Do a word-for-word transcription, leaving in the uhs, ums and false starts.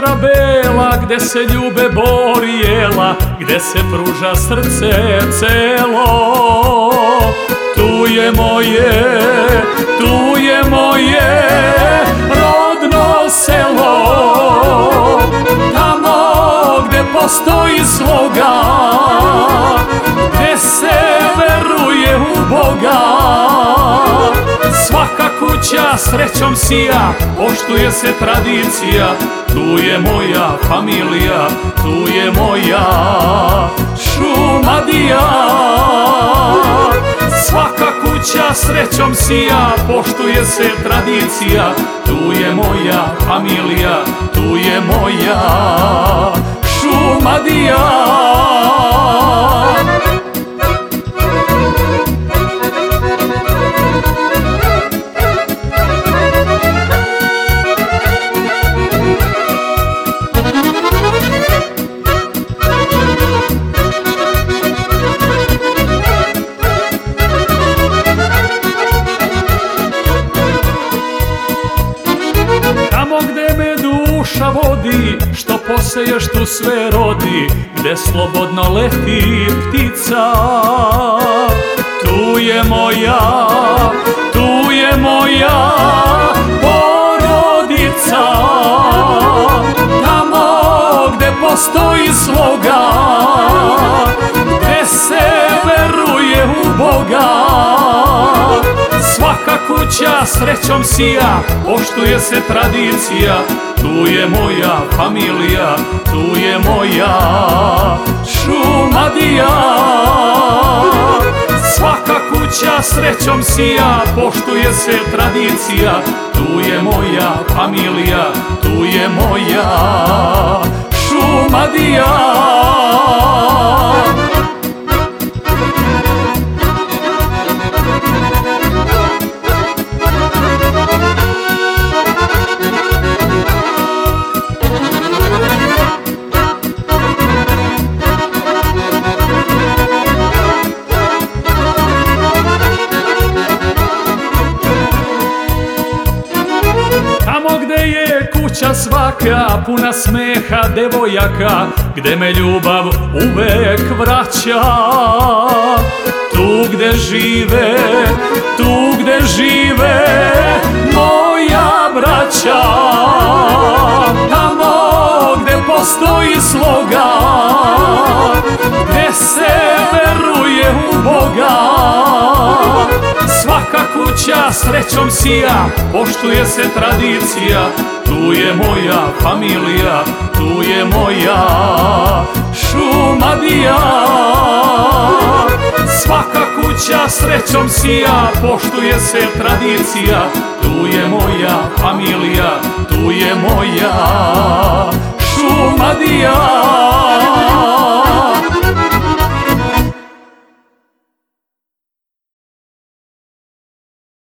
Petra bela, gde se ljube bor i jela, gde se pruža srce celo. Tu je moje, tu je moje rodno selo, tamo gde postoji sloga, gde se veruje u Boga. Svaka kuća srećom sija, poštuje se tradicija, tu je moja familija, tu je moja Šumadija. Svaka kuća srećom sija, poštuje se tradicija, tu je moja familija, tu je moja Šumadija. Tamo gde me duša vodi, što poseješ tu sve rodi, gde slobodno leti ptica. Tu je moja, tu je moja porodica. Tamo gde postoji sloga, gde se veruje u Boga. Svaka kuća srećom sija, poštuje se tradicija, tu je moja familija, tu je moja Šumadija. Svaka kuća srećom sija, poštuje se tradicija, tu je moja familija, tu je moja Šumadija. Tamo gde je kuća svaka, puna smeha devojaka, gde me ljubav uvek vraća. Tu gde žive, tu gde žive moja braća. Tamo gde postoji sloga, gde se veruje u Boga. Svaka kuća srećom sija, poštuje se tradicija, tu je moja familija, tu je moja Šumadija. Svaka kuća srećom sija, poštuje se tradicija, tu je moja familija, tu je moja Šumadija.